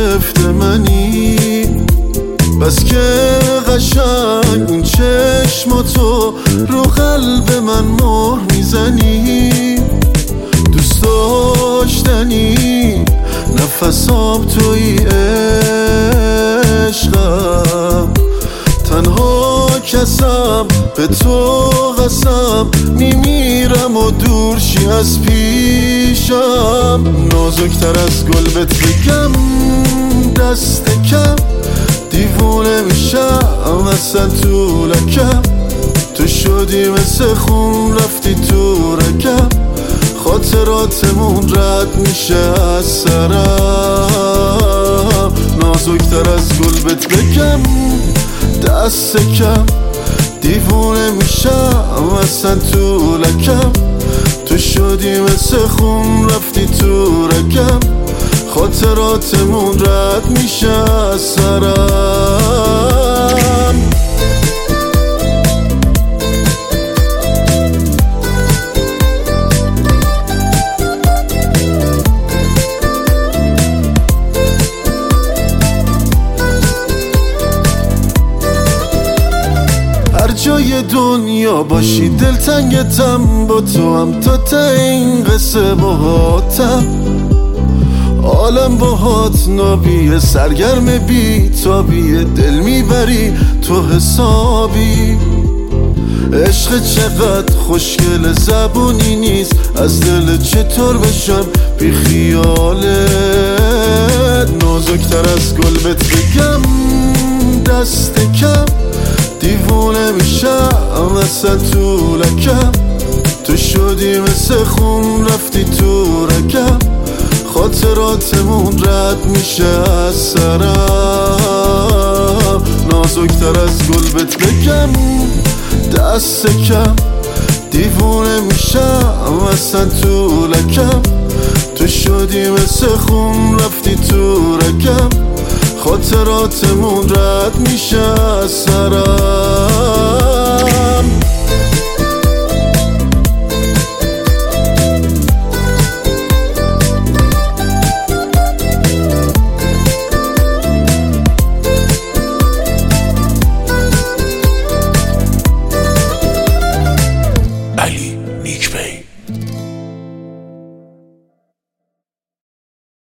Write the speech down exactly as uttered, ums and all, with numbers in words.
گرفته منی، بس که قشنگ اون چشماتو رو قلب من مهر میزنی. دوست داشتنی نفسام توی عشقم، تنها کسم به تو قسم، میمیرم و دور شی از پیشم. نازکتر از گل بهت بگم دست کم، دیوونه میشم اصلا تو لکم. تو شدی مثل خون رفتی تو رکم، خاطراتمون رد میشه از سرم. نازکتر از گل بهت بگم دست کم، دیوونه میشم اصلا تو لکم. تو شدی مثل خون رفتی تو رکم، خاطراتمون رد میشه از سرم. هر جای دنیا باشی دلتنگتم، با تو هم تا تا این قصه باهاتم. عالم باهات نابیه، سرگرم بی تابیه، دل میبری تو حسابی. عشق چقدر خوشگل زبونی نیست، از دل چطور بشم بی خیالت. نازکتر از گل بهت بگم دست کم، دیوونه میشم اصلا تو لکم. تو شدی مثل خون رفتی تو رکم، خاطراتمون رد میشه از سرم. نازکتر از گل بهت بگم دست کم، دیوونه میشم اصلا تو لکم. تو شدی مثل خون رفتی تو رکم، خاطراتمون رد میشه از سرم.